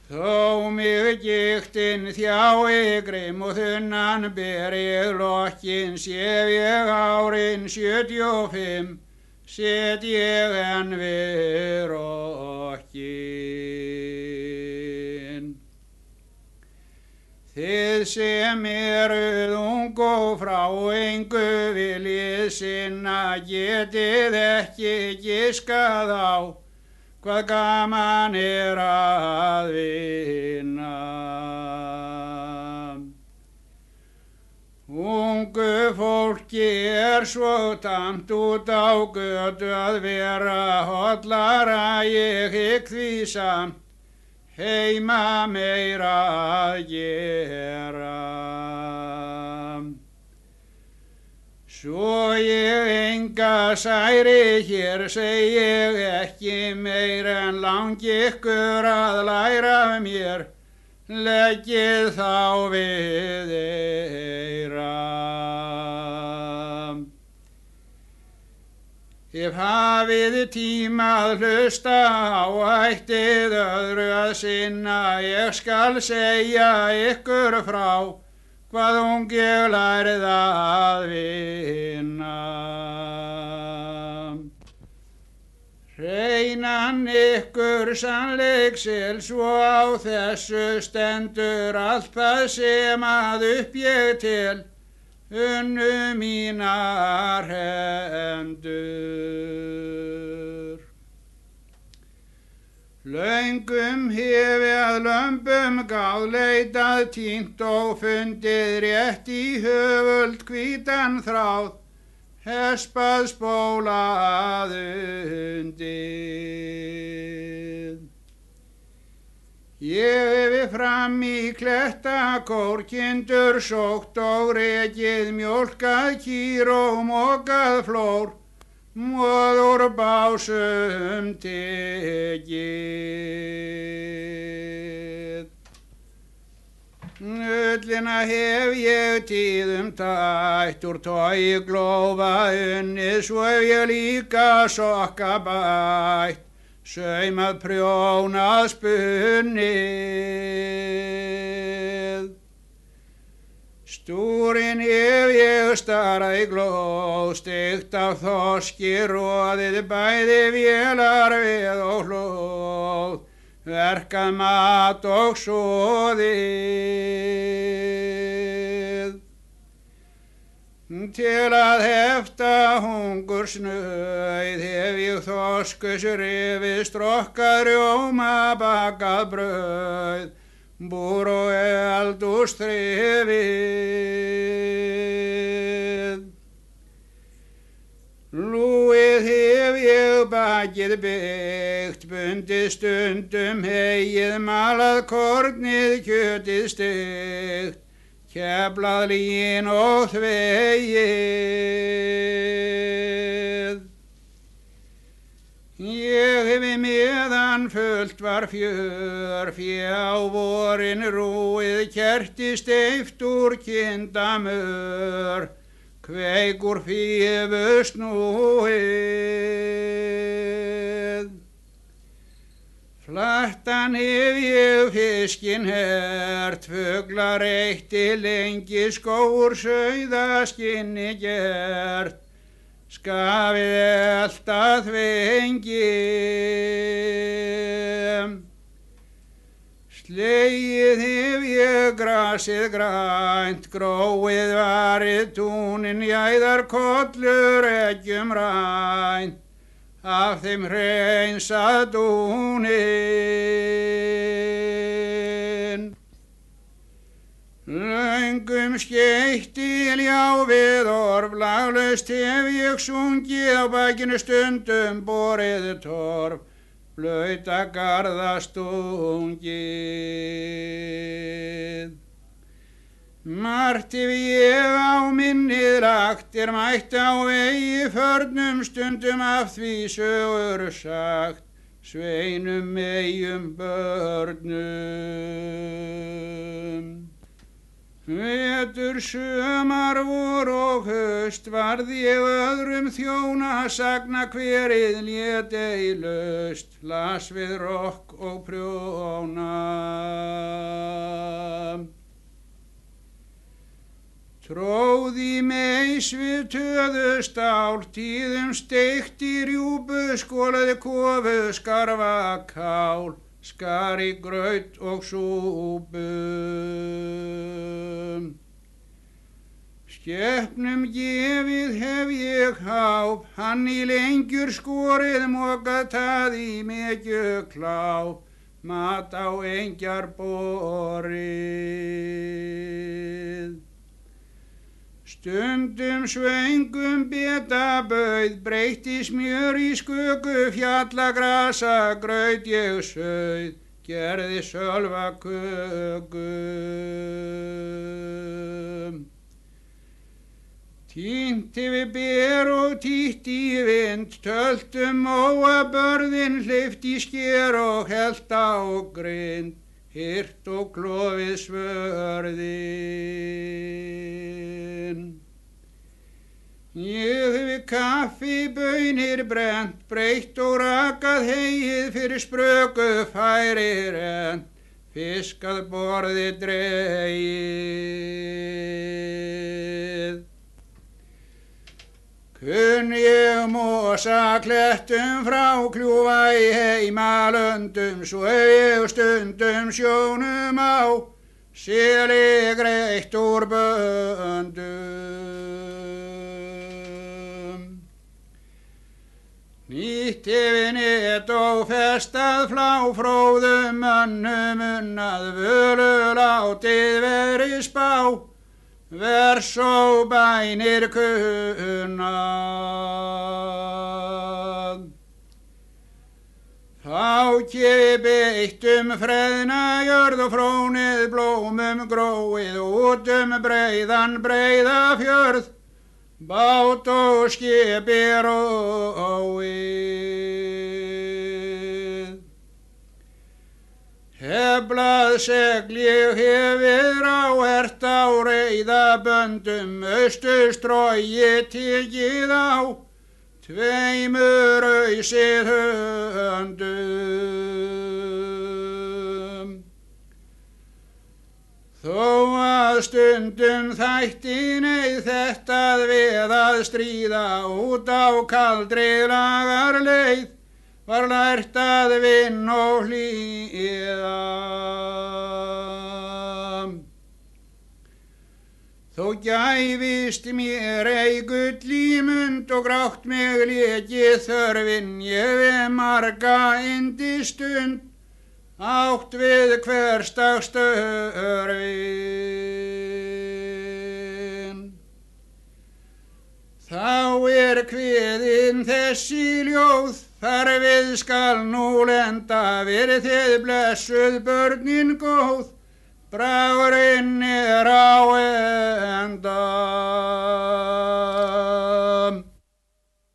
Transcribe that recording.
Þó mig giktin þjái grimm og þunnan ber ég lokkin, séf ég árin 75, set ég enn við rokkin. Þið sem eruð ung og frá engu viljið sinna, getið ekki giskað á hvað gaman að vinna. Ungu fólki svo tamt út á götu að vera hollara, ég hygg því samt heima meira að gera. Svo ég enga særi hér segi ég ekki meir, en langi ykkur að læra mér, leggið þá við eyra. Ef hafið tíma að hlusta á, ættið öðru að sinna, ég skal segja ykkur frá hvað ung ég lærið að vinna. Hreinan ykkur sannleiksel, svo á þessu stendur allt það sem að upp ég til unnu mínar hendur. Löngum hef ég að lömbum gáð, leitað, týnt og fundið rétt í höfuld hvítan þráð, hespað spólað undið. Ég hefi fram í klettakór kindur sótt og rekið, mjólkað kýr og mokað flór, móður básum tekið. Ullina hef ég tíðum tætt, úr togi glófa unnið, svo hef ég líka sokka bætt, saumað prjónað spunnið. Stúrin hef ég starað í glóð, steikt af þorski roðið, bæði vélar við og hlóð, verkað mat og soðið. Til að hefta hungursnauð hef ég þorskus rifið, strokkað rjóma, bakað brauð, búr og eldhús þrifið. Lúið hef ég bakið byggt, bundið stundum heyið, malað kornið, kjötið steikt, keflað lín og þvegið. Ég hefi meðan fullt var fjör, fjá vorin rúið, kerti steift úr kindamör, kveik úr fífu snúið. Flattan hef ég fiskinn hert, fuglar eitti lengi, skóur sauðaskinni gert, skafið eltað þvengið. Slegið hef ég grasið grænt, gróið varið túnin, jæðarkollur eggjum rænt, af þeim hreinsað dúnin. Löngum skeytti ljá við orf, laglaust hef ég sungið, á bakinu stundum borið torf, blauta garða stungið. Margt hef ég á minnið lagt, mætt á vegi förnum, stundum af því sögur sagt, sveinum meyjum börnum. Vetur, sumar, vor og haust varð ég öðrum þjóna sagna, hverið lét ei laust, las við rokk og prjóna. Tróði meis við töðustál, tíðum steikti rjúpu, skolaði kofu, skarfa kál, skar í graut og súpu. Skepnum gefið hef ég háf, hann í lengjur skorið, mokað taði mekju kláf, mat á engjar borið. Stundum svöngum beta bauð, breytti smjör í sköku, fjallagrasa graut ég sauð, gerði sölva köku. Týnti við ber og títt í vind, töltum móa börðin, hleypt í sker og helt á grind, hirt og klofið svörðin. Ég hefi kaffi, baunir brennt, breytt og rakað heyið, fyrir spröku færi rennt, fiskað borði dregið. Kunn ég mosa klettum frá, kljúfa í heimalöndum, svo ég stundum sjónum á, seli greitt úr böndum. Nýtt yfir net og festað flá, fróðum mönnum unnað, völu látið veri spá, vers og bænir kunnað. Þá gefi beitt freðna jörð og frónið blómum gróið, út breiðan breiða fjörð, bát og skipi róið. Heflað segl ég hef við ráhert á reiðaböndum, austurstrói tekið á, tveimur ausið höndum. Þó að stundum þætti neyð þetta við að stríða, út á kaldri lagarleið, var lært að vinna og hlýða. Þó gæfist mér ei gull í mund og grátt mig lekið þörfin, ég við marga yndisstund, átt við hversdags störfin. Þá kveðin þessi ljóð, þar við skal nú lenda, verið þið blessuð börnin góð, bragurinn